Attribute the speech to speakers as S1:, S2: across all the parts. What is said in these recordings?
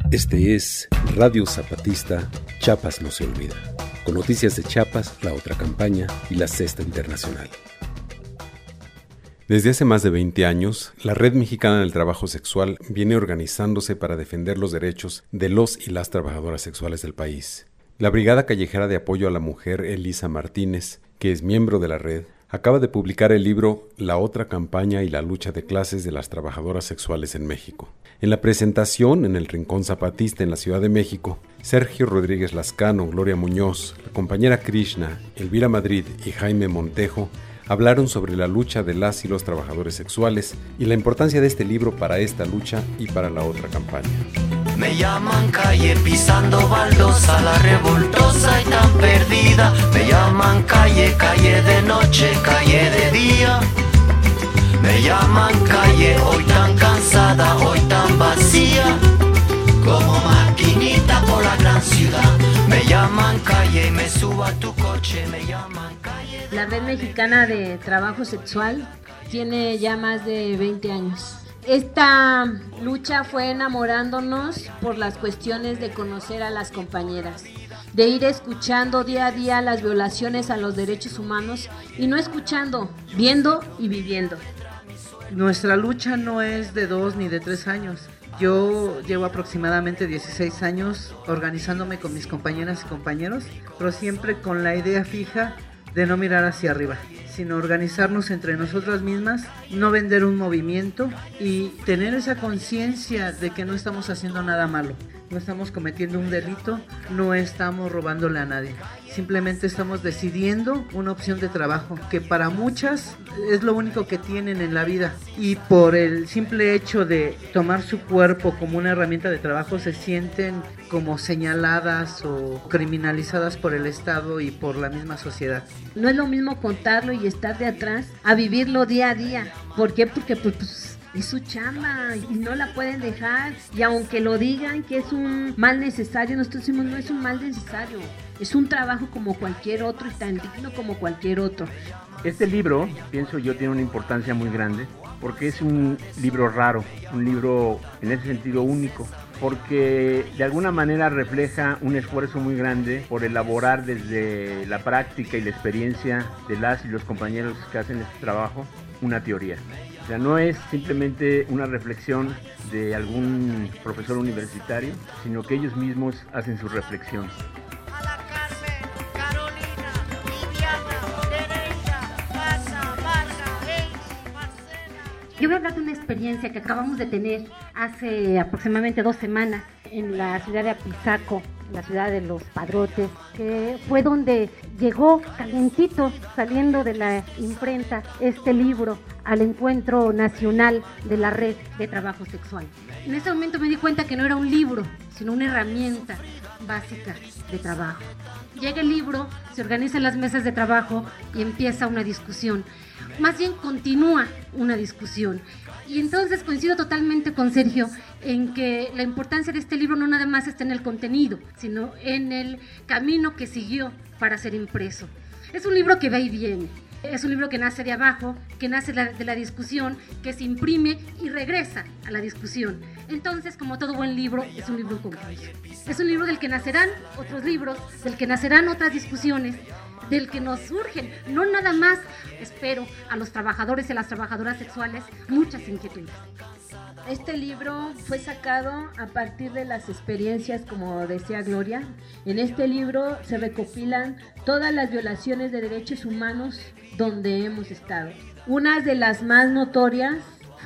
S1: Este es Radio Zapatista, Chiapas no se olvida, con noticias de Chiapas, la otra campaña y la Sexta Internacional. Desde hace más de 20 años, la Red Mexicana del Trabajo Sexual viene organizándose para defender los derechos de los y las trabajadoras sexuales del país. La Brigada Callejera de Apoyo a la Mujer Elisa Martínez, que es miembro de la red, acaba de publicar el libro La otra campaña y la lucha de clases de las trabajadoras sexuales en México. En la presentación en el Rincón Zapatista en la Ciudad de México, Sergio Rodríguez Lascano, Gloria Muñoz, la compañera Krishna, Elvira Madrid y Jaime Montejo hablaron sobre la lucha de las y los trabajadores sexuales y la importancia de este libro para esta lucha y para la otra campaña.
S2: Me llaman calle pisando baldosa, la revoltosa y tan perdida. Me llaman calle, calle de noche, calle de día. Me llaman calle, hoy tan cansada, hoy tan vacía, como maquinita por la gran ciudad. Me llaman calle y me subo a tu coche, me llaman calle.
S3: La Red Mexicana de Trabajo Sexual tiene ya más de 20 años. Esta lucha fue enamorándonos por las cuestiones de conocer a las compañeras, de ir escuchando día a día las violaciones a los derechos humanos y no escuchando, viendo y viviendo.
S4: Nuestra lucha no es de 2 ni de 3 años. Yo llevo aproximadamente 16 años organizándome con mis compañeras y compañeros, pero siempre con la idea fija de no mirar hacia arriba, sino organizarnos entre nosotras mismas, no vender un movimiento y tener esa conciencia de que no estamos haciendo nada malo, no estamos cometiendo un delito, no estamos robándole a nadie, simplemente estamos decidiendo una opción de trabajo que para muchas es lo único que tienen en la vida y por el simple hecho de tomar su cuerpo como una herramienta de trabajo se sienten como señaladas o criminalizadas por el Estado y por la misma sociedad.
S3: No es lo mismo contarlo y estar de atrás a vivirlo día a día. ¿Por qué? Porque pues es su chamba y no la pueden dejar. Y aunque lo digan que es un mal necesario, nosotros decimos no es un mal necesario. Es un trabajo como cualquier otro y tan digno como cualquier otro.
S5: Este libro, pienso yo, tiene una importancia muy grande porque es un libro raro, un libro en ese sentido único, porque de alguna manera refleja un esfuerzo muy grande por elaborar desde la práctica y la experiencia de las y los compañeros que hacen este trabajo una teoría. O sea, no es simplemente una reflexión de algún profesor universitario, sino que ellos mismos hacen su reflexión.
S6: Yo voy a hablar de una experiencia que acabamos de tener hace aproximadamente 2 semanas en la ciudad de Apizaco, la ciudad de los Padrotes, que fue donde llegó calientito, saliendo de la imprenta, este libro al encuentro nacional de la Red de Trabajo Sexual. En ese momento me di cuenta que no era un libro, sino una herramienta básica de trabajo. Llega el libro, se organizan las mesas de trabajo y empieza una discusión. Más bien continúa una discusión. Y entonces coincido totalmente con Sergio en que la importancia de este libro no nada más está en el contenido, sino en el camino que siguió para ser impreso. Es un libro que va y viene. Es un libro que nace de abajo, que nace de la discusión, que se imprime y regresa a la discusión. Entonces, como todo buen libro, es un libro confuso. Es un libro del que nacerán otros libros, del que nacerán otras discusiones, del que nos surgen, no nada más, espero, a los trabajadores y a las trabajadoras sexuales, muchas inquietudes.
S3: Este libro fue sacado a partir de las experiencias, como decía Gloria. En este libro se recopilan todas las violaciones de derechos humanos donde hemos estado. Una de las más notorias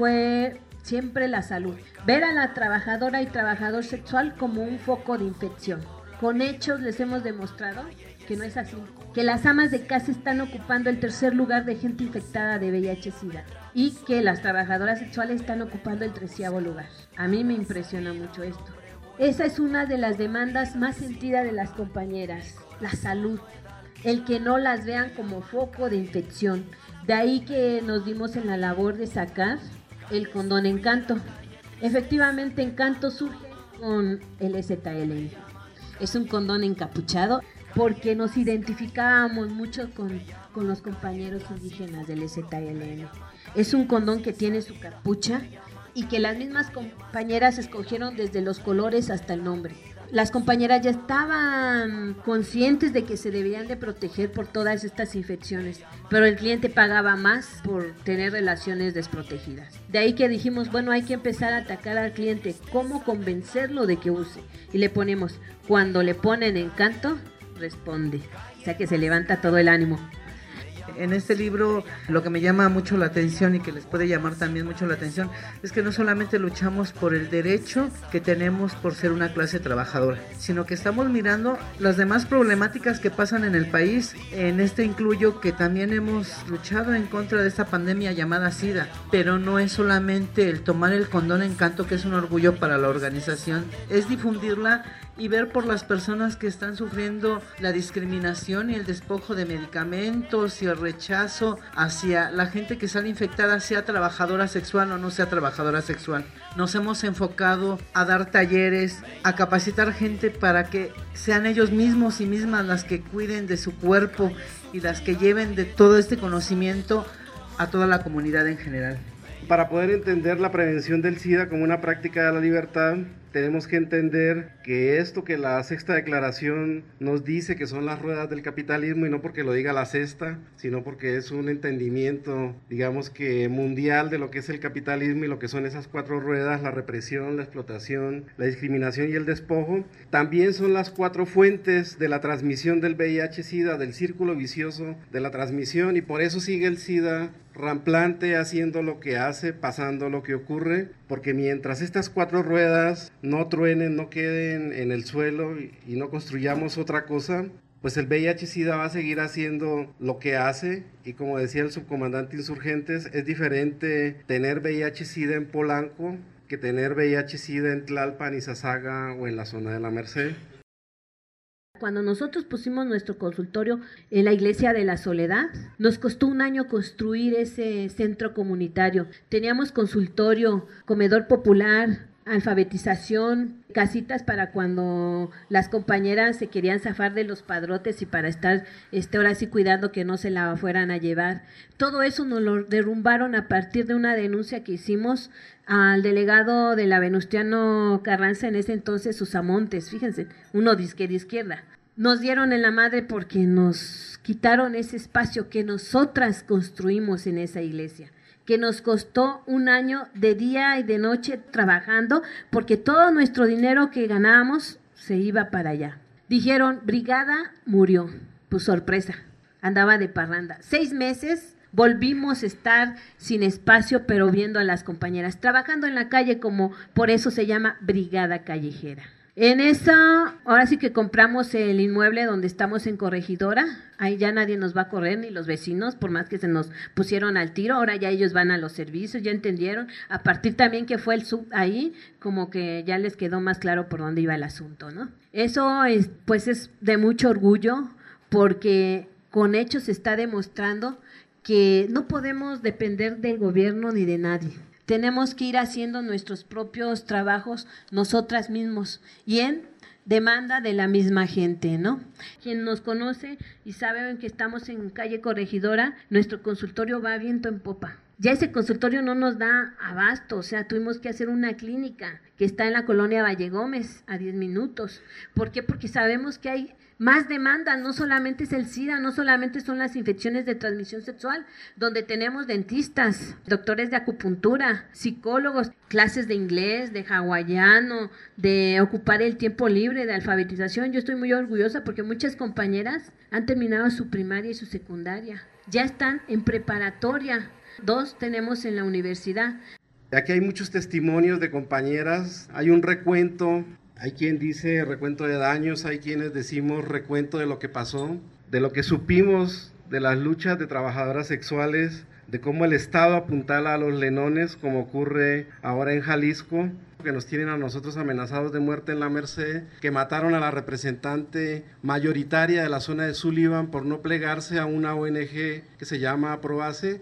S3: fue siempre la salud. Ver a la trabajadora y trabajador sexual como un foco de infección. Con hechos les hemos demostrado que no es así, que las amas de casa están ocupando el 3er lugar de gente infectada de VIH-Sida y que las trabajadoras sexuales están ocupando el 13º lugar. A mí me impresiona mucho esto. Esa es una de las demandas más sentidas de las compañeras, la salud, el que no las vean como foco de infección. De ahí que nos dimos en la labor de sacar el condón Encanto. Efectivamente, Encanto surge con el EZLN. Es un condón encapuchado porque nos identificábamos mucho con los compañeros indígenas del EZLN. Es un condón que tiene su capucha y que las mismas compañeras escogieron desde los colores hasta el nombre. Las compañeras ya estaban conscientes de que se debían de proteger por todas estas infecciones, pero el cliente pagaba más por tener relaciones desprotegidas. De ahí que dijimos, bueno, hay que empezar a atacar al cliente, cómo convencerlo de que use. Y le ponemos, cuando le ponen encanto, responde. O sea que se levanta todo el ánimo.
S4: En este libro lo que me llama mucho la atención y que les puede llamar también mucho la atención es que no solamente luchamos por el derecho que tenemos por ser una clase trabajadora, sino que estamos mirando las demás problemáticas que pasan en el país. En este incluyo que también hemos luchado en contra de esta pandemia llamada SIDA, pero no es solamente el tomar el condón encanto, que es un orgullo para la organización, es difundirla y ver por las personas que están sufriendo la discriminación y el despojo de medicamentos y el rechazo hacia la gente que sale infectada, sea trabajadora sexual o no sea trabajadora sexual. Nos hemos enfocado a dar talleres, a capacitar gente para que sean ellos mismos y mismas las que cuiden de su cuerpo y las que lleven de todo este conocimiento a toda la comunidad en general.
S7: Para poder entender la prevención del SIDA como una práctica de la libertad, tenemos que entender que esto que la sexta declaración nos dice que son las ruedas del capitalismo, y no porque lo diga la sexta, sino porque es un entendimiento, digamos que mundial, de lo que es el capitalismo y lo que son esas cuatro ruedas: la represión, la explotación, la discriminación y el despojo. También son las cuatro fuentes de la transmisión del VIH-Sida, del círculo vicioso de la transmisión, y por eso sigue el SIDA ramplante, haciendo lo que hace, pasando lo que ocurre, porque mientras estas cuatro ruedas no truenen, no queden en el suelo y no construyamos otra cosa, pues el VIH-Sida va a seguir haciendo lo que hace. Y como decía el subcomandante Insurgentes, es diferente tener VIH-Sida en Polanco que tener VIH-Sida en Tlalpan, Izazaga o en la zona de la Merced.
S3: Cuando nosotros pusimos nuestro consultorio en la Iglesia de la Soledad, nos costó un año construir ese centro comunitario. Teníamos consultorio, comedor popular, alfabetización, casitas para cuando las compañeras se querían zafar de los padrotes y para estar ahora sí cuidando que no se la fueran a llevar. Todo eso nos lo derrumbaron a partir de una denuncia que hicimos al delegado de la Venustiano Carranza, en ese entonces Usamontes, fíjense, uno disque de izquierda. Nos dieron en la madre porque nos quitaron ese espacio que nosotras construimos en esa iglesia, que nos costó un año de día y de noche trabajando, porque todo nuestro dinero que ganábamos se iba para allá. Dijeron, brigada murió, pues sorpresa, andaba de parranda. 6 meses volvimos a estar sin espacio, pero viendo a las compañeras, trabajando en la calle, como por eso se llama brigada callejera. En eso, ahora sí que compramos el inmueble donde estamos en Corregidora. Ahí ya nadie nos va a correr, ni los vecinos, por más que se nos pusieron al tiro. Ahora ya ellos van a los servicios, ya entendieron. A partir también que fue el sub ahí, como que ya les quedó más claro por dónde iba el asunto, ¿no? Eso pues es de mucho orgullo, porque con hechos se está demostrando que no podemos depender del gobierno ni de nadie. Tenemos que ir haciendo nuestros propios trabajos nosotras mismos y en demanda de la misma gente, ¿no? Quien nos conoce y sabe que estamos en calle Corregidora, nuestro consultorio va viento en popa. Ya ese consultorio no nos da abasto, o sea, tuvimos que hacer una clínica que está en la colonia Valle Gómez, a 10 minutos. ¿Por qué? Porque sabemos que hay más demanda, no solamente es el SIDA, no solamente son las infecciones de transmisión sexual, donde tenemos dentistas, doctores de acupuntura, psicólogos, clases de inglés, de hawaiano, de ocupar el tiempo libre, de alfabetización. Yo estoy muy orgullosa porque muchas compañeras han terminado su primaria y su secundaria, ya están en preparatoria, 2 tenemos en la universidad.
S7: Aquí hay muchos testimonios de compañeras, hay un recuento. Hay quien dice recuento de daños, hay quienes decimos recuento de lo que pasó, de lo que supimos de las luchas de trabajadoras sexuales, de cómo el Estado apuntala a los lenones, como ocurre ahora en Jalisco, que nos tienen a nosotros amenazados de muerte en la Merced, que mataron a la representante mayoritaria de la zona de Sullivan por no plegarse a una ONG que se llama Aprobase.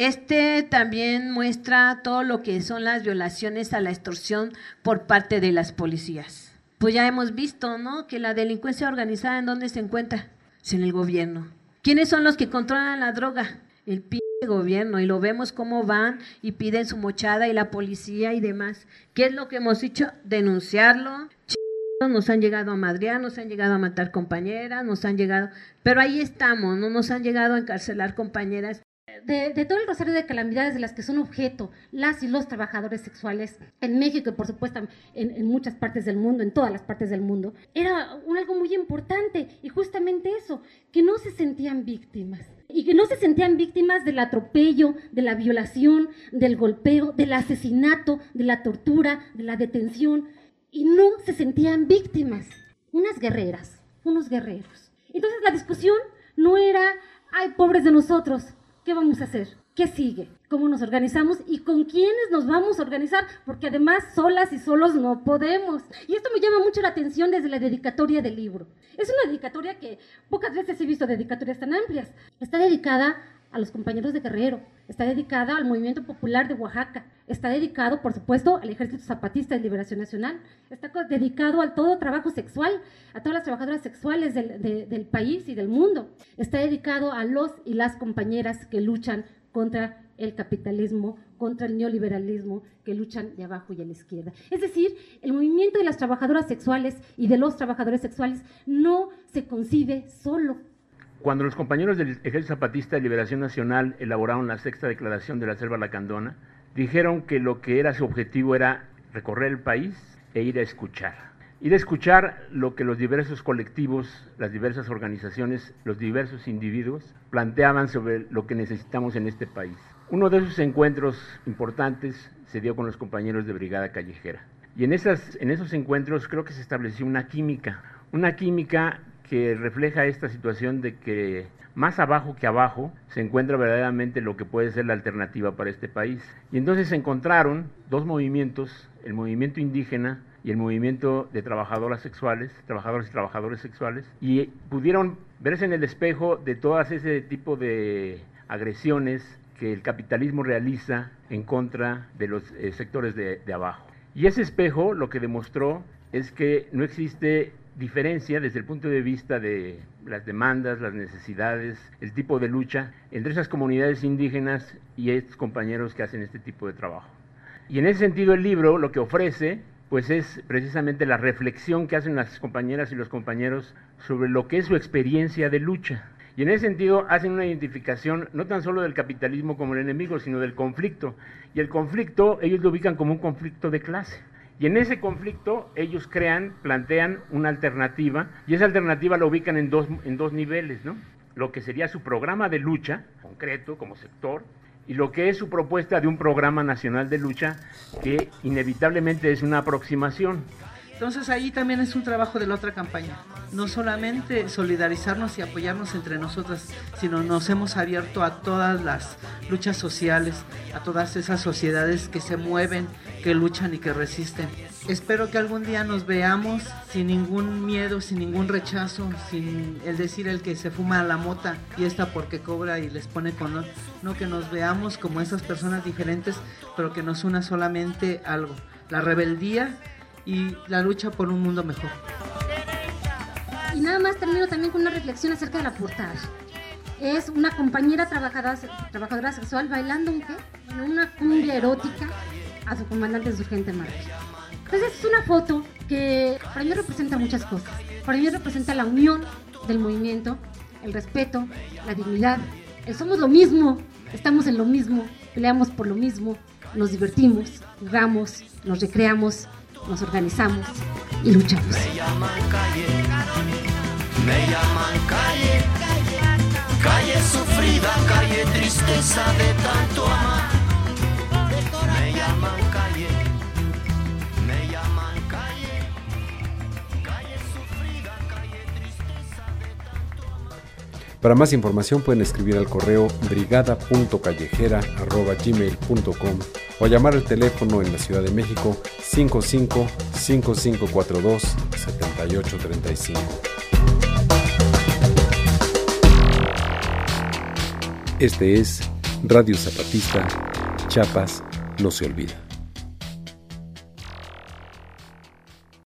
S3: También muestra todo lo que son las violaciones a la extorsión por parte de las policías. Pues ya hemos visto, ¿no?, que la delincuencia organizada, ¿en dónde se encuentra? Es en el gobierno. ¿Quiénes son los que controlan la droga? El gobierno y lo vemos cómo van y piden su mochada y la policía y demás. ¿Qué es lo que hemos hecho? Denunciarlo. Nos han llegado a madrear, nos han llegado a matar compañeras, pero ahí estamos, no nos han llegado a encarcelar compañeras.
S6: De todo el rosario de calamidades de las que son objeto las y los trabajadores sexuales en México y por supuesto en muchas partes del mundo, en todas las partes del mundo, era algo muy importante y justamente eso, que no se sentían víctimas. Y que no se sentían víctimas del atropello, de la violación, del golpeo, del asesinato, de la tortura, de la detención. Y no se sentían víctimas, unas guerreras, unos guerreros. Entonces la discusión no era, ay, pobres de nosotros, ¿qué vamos a hacer? ¿Qué sigue? ¿Cómo nos organizamos? ¿Y con quiénes nos vamos a organizar? Porque además solas y solos no podemos. Y esto me llama mucho la atención desde la dedicatoria del libro. Es una dedicatoria que pocas veces he visto dedicatorias tan amplias. Está dedicada a los compañeros de Guerrero, está dedicada al Movimiento Popular de Oaxaca, está dedicado, por supuesto, al Ejército Zapatista de Liberación Nacional, está dedicado al todo trabajo sexual, a todas las trabajadoras sexuales del país y del mundo, está dedicado a los y las compañeras que luchan contra el capitalismo, contra el neoliberalismo, que luchan de abajo y a la izquierda. Es decir, el movimiento de las trabajadoras sexuales y de los trabajadores sexuales no se concibe solo.
S5: Cuando los compañeros del Ejército Zapatista de Liberación Nacional elaboraron la sexta declaración de la Selva Lacandona, dijeron que lo que era su objetivo era recorrer el país e ir a escuchar. Ir a escuchar lo que los diversos colectivos, las diversas organizaciones, los diversos individuos planteaban sobre lo que necesitamos en este país. Uno de esos encuentros importantes se dio con los compañeros de Brigada Callejera. Y en esos encuentros creo que se estableció una química que refleja esta situación de que más abajo que abajo se encuentra verdaderamente lo que puede ser la alternativa para este país. Y entonces se encontraron dos movimientos, el movimiento indígena y el movimiento de trabajadoras y trabajadores sexuales, y pudieron verse en el espejo de todas ese tipo de agresiones que el capitalismo realiza en contra de los sectores de abajo. Y ese espejo lo que demostró es que no existe diferencia desde el punto de vista de las demandas, las necesidades, el tipo de lucha entre esas comunidades indígenas y estos compañeros que hacen este tipo de trabajo. Y en ese sentido el libro lo que ofrece pues es precisamente la reflexión que hacen las compañeras y los compañeros sobre lo que es su experiencia de lucha. Y en ese sentido hacen una identificación no tan solo del capitalismo como el enemigo, sino del conflicto. Y el conflicto ellos lo ubican como un conflicto de clase. Y en ese conflicto ellos plantean una alternativa, y esa alternativa la ubican en dos niveles, ¿no? Lo que sería su programa de lucha, concreto, como sector, y lo que es su propuesta de un programa nacional de lucha, que inevitablemente es una aproximación.
S4: Entonces ahí también es un trabajo de la otra campaña, no solamente solidarizarnos y apoyarnos entre nosotras, sino nos hemos abierto a todas las luchas sociales, a todas esas sociedades que se mueven, que luchan y que resisten. Espero que algún día nos veamos sin ningún miedo, sin ningún rechazo, sin el decir el que se fuma la mota y esta porque cobra y les pone color, no, que nos veamos como esas personas diferentes, pero que nos una solamente algo, la rebeldía y la lucha por un mundo mejor.
S6: Y nada más termino también con una reflexión acerca de la portada. Es una compañera trabajadora sexual bailando una cumbia erótica a su comandante insurgente Márquez. Entonces es una foto que para mí representa muchas cosas. Para mí representa la unión del movimiento, el respeto, la dignidad. Somos lo mismo, estamos en lo mismo, peleamos por lo mismo, nos divertimos, jugamos, nos recreamos, nos organizamos y luchamos.
S2: Me llaman calle, calle sufrida, calle tristeza de tanto amar. Me llaman calle, calle sufrida, calle tristeza de tanto amar.
S1: Para más información pueden escribir al correo brigada.callejera@gmail.com o llamar al teléfono en la Ciudad de México 55-5542-7835. Este es Radio Zapatista, Chiapas no se olvida.